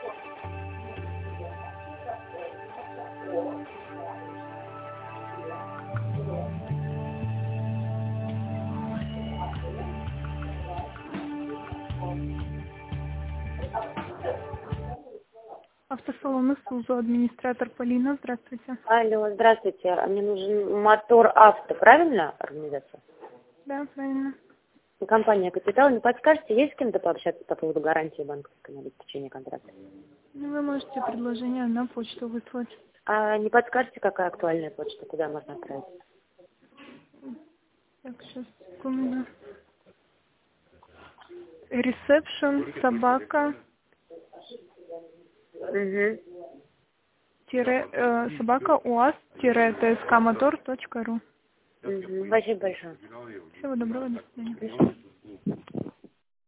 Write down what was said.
Автосалон Исузу, администратор Полина, здравствуйте. Алло, здравствуйте. Мне нужен Мотор Авто, правильно организация? Да, правильно. Компания «Капитал». Не подскажете, есть с кем-то пообщаться по поводу гарантии банковской на обеспечение контракта? Ну, вы можете предложение на почту выслать. А не подскажете, какая актуальная почта, куда можно отправить? Так, сейчас, секунду. Reception, собака, собака uaz-tskmotor.ru. Спасибо большое. Всего доброго, до свидания.